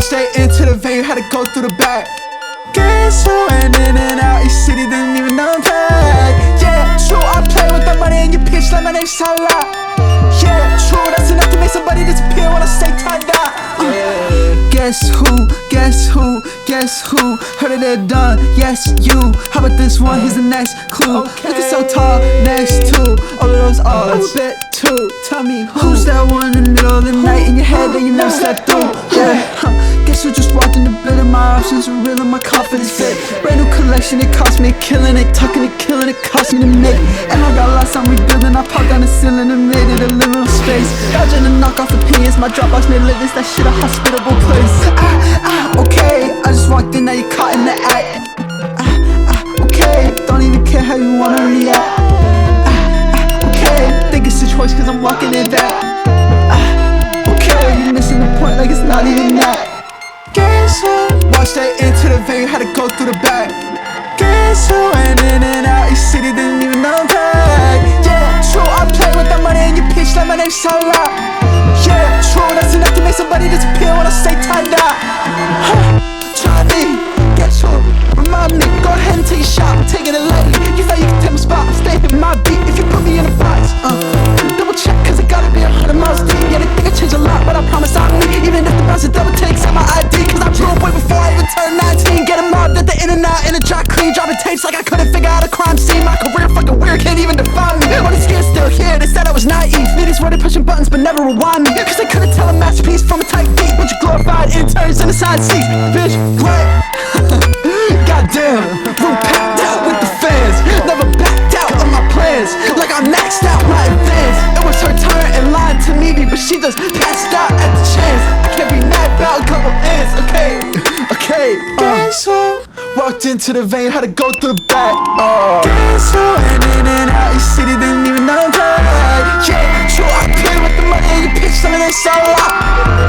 Walked straight into the venue, had to go through the back. Guess who went in and out each city, didn't even unpack. Yeah, true, I play with the money and you pitch like my name's Salah. Yeah, true, that's enough to make somebody disappear when I say tie-dye. Guess who, guess who, guess who? Heard of they're done, yes, you. How about this one, here's the next clue. Looking so tall, next to all of those odds. Bet too, tell me who's that one in the middle of the night in your head that you never slept through? Yeah, guess who just walked in the building, my options are real and my confidence fit. Brand new collection, it cost me a killing, it tucking it, killing it, cost me to make. And I got lost, I'm rebuilding, I popped down the ceiling and made it a living space. Dodging to knock off opinions, my Dropbox made livings, that shit a hospitable place. Okay, I just walked in, now you caught in the act. Okay, don't even care how you wanna react. Okay, think it's a choice cause I'm walking in that. Okay, you're missing the point like it's not even that. Guess who? Walked straight into the venue, had to go through the back. Guess who went in and out each city, didn't even unpack. Yeah, true, I play with the money and you pitch like my name's Salah. Yeah, true, that's enough to make somebody disappear when I say tie-dye. Johnny, guess who? Remind me, go ahead and take a shot, I'm taking it lightly. You thought you could take my spot, I'm staying in my beat if you put me in a box. Double check cause it gotta be 100 miles deep. Yeah, they think I changed a lot, but I promise I'm me. Even if the bounce is double takes on my ID, cause I blew up way before I even turned 19. Get them out at the in and out in a dry clean, dropping tapes like I couldn't figure out a crime scene. My career fucking weird, can't even define me. All these kids still here, they said I was naive. Nitties were they pushing buttons but never rewind me, cause they couldn't tell a masterpiece from a tight beat. Bunch of glorified interns in the side seats. Bitch, what? Goddamn, room packed out with the fans. Never backed out on my plans, like I maxed out my advance. It was her turn and lied to me, but she just passed out at the chance. I can't be mad about a couple ends, okay. Guess who? Walked into the venue, had to go through the back. Guess who? And in and out each city, didn't even unpack. Yeah, true, I play with the money and you pitch something they saw.